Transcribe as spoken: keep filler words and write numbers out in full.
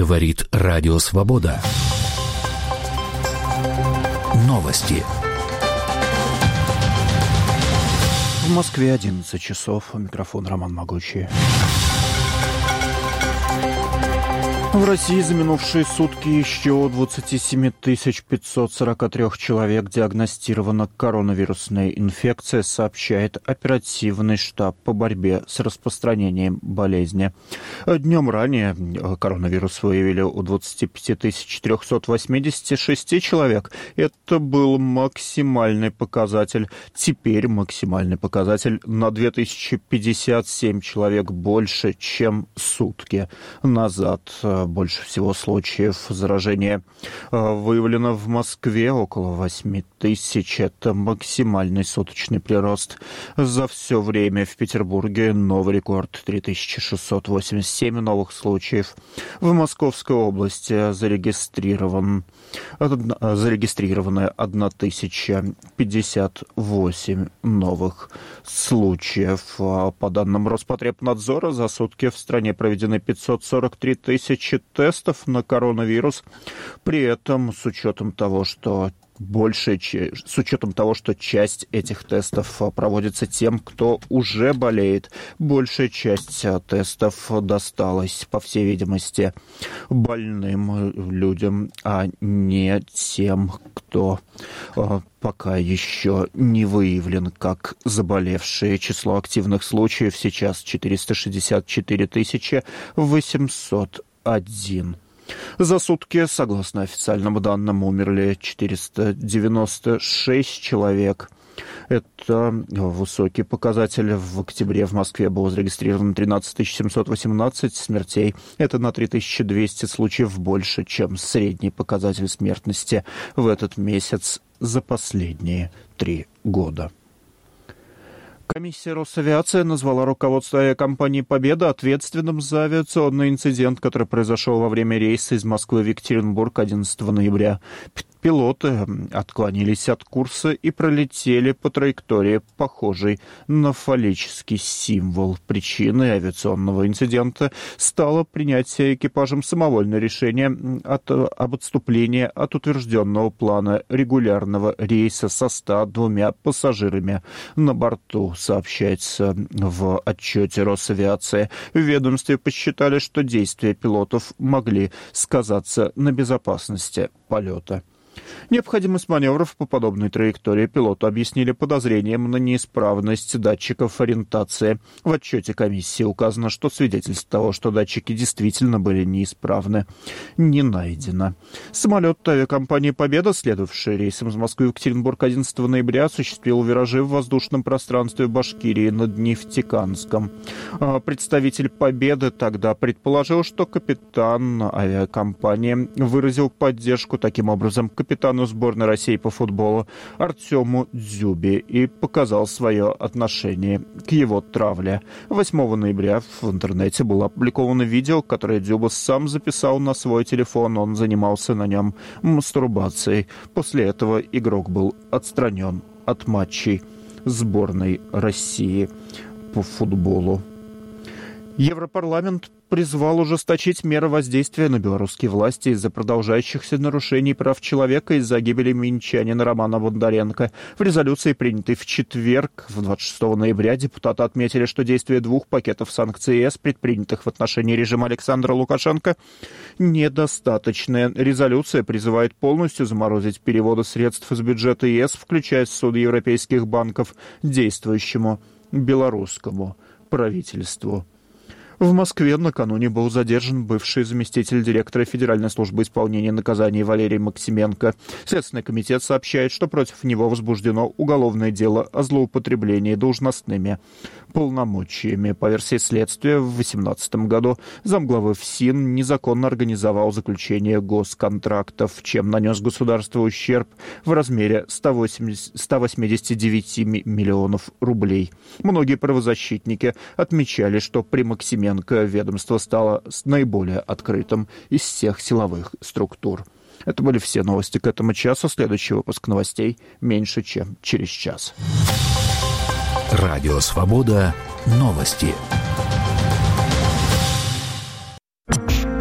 Говорит Радио Свобода. Новости. В Москве одиннадцать часов. У микрофона Роман Могучий. В России за минувшие сутки еще двадцать семь тысяч пятьсот сорок три человек диагностирована коронавирусная инфекция, сообщает оперативный штаб по борьбе с распространением болезни. Днем ранее коронавирус выявили у двадцать пять тысяч триста восемьдесят шесть человек. Это был максимальный показатель. Теперь максимальный показатель на две тысячи пятьдесят семь человек больше, чем сутки назад. Больше всего случаев заражения выявлено в Москве, около восемь тысяч. Это максимальный суточный прирост. За все время в Петербурге новый рекорд — три тысячи шестьсот восемьдесят семь новых случаев. В Московской области зарегистрирован, зарегистрированы тысяча пятьдесят восемь новых случаев. По данным Роспотребнадзора, за сутки в стране проведены пятьсот сорок три тысячи тестов на коронавирус. При этом, с учетом того, что больше, с учетом того, что часть этих тестов проводится тем, кто уже болеет, большая часть тестов досталась, по всей видимости, больным людям, а не тем, кто пока еще не выявлен как заболевшие. Число активных случаев сейчас четыреста шестьдесят четыре тысячи восемьсот один. За сутки, согласно официальным данным, умерли четыреста девяносто шесть человек. Это высокий показатель. В октябре в Москве было зарегистрировано тринадцать тысяч семьсот восемнадцать смертей. Это на три тысячи двести случаев больше, чем средний показатель смертности в этот месяц за последние три года. Комиссия Росавиации назвала руководство авиакомпании «Победа» ответственным за авиационный инцидент, который произошел во время рейса из Москвы в Екатеринбург одиннадцатого ноября. Пилоты отклонились от курса и пролетели по траектории, похожей на фаллический символ. Причиной авиационного инцидента стало принятие экипажем самовольное решение от, об отступлении от утвержденного плана регулярного рейса со ста двумя пассажирами на борту, сообщается в отчете Росавиации. В ведомстве посчитали, что действия пилотов могли сказаться на безопасности полета. Необходимость маневров по подобной траектории пилоту объяснили подозрением на неисправность датчиков ориентации. В отчете комиссии указано, что свидетельств того, что датчики действительно были неисправны, не найдено. Самолет авиакомпании «Победа», следовавший рейсом из Москвы в Екатеринбург одиннадцатого ноября, осуществил виражи в воздушном пространстве Башкирии над Нефтекамском. Представитель «Победы» тогда предположил, что капитан авиакомпании выразил поддержку таким образом капитану сборной России по футболу Артему Дзюбе и показал свое отношение к его травле. восьмого ноября в интернете было опубликовано видео, которое Дзюба сам записал на свой телефон. Он занимался на нем мастурбацией. После этого игрок был отстранен от матчей сборной России по футболу. Европарламент призвал ужесточить меры воздействия на белорусские власти из-за продолжающихся нарушений прав человека из-за гибели минчанина Романа Бондаренко. В резолюции, принятой в четверг, двадцать шестого ноября, депутаты отметили, что действие двух пакетов санкций ЕС, предпринятых в отношении режима Александра Лукашенко, недостаточны. Резолюция призывает полностью заморозить переводы средств из бюджета ЕС, включая суды европейских банков, действующему белорусскому правительству. В Москве накануне был задержан бывший заместитель директора Федеральной службы исполнения наказаний Валерий Максименко. Следственный комитет сообщает, что против него возбуждено уголовное дело о злоупотреблении должностными полномочиями. По версии следствия, в две тысячи восемнадцатом году замглавы ФСИН незаконно организовал заключение госконтрактов, чем нанес государству ущерб в размере ста восьмидесяти девяти миллионов рублей. Многие правозащитники отмечали, что при Максименко ведомство стало наиболее открытым из всех силовых структур. Это были все новости к этому часу. Следующий выпуск новостей меньше, чем через час. Радио Свобода. Новости.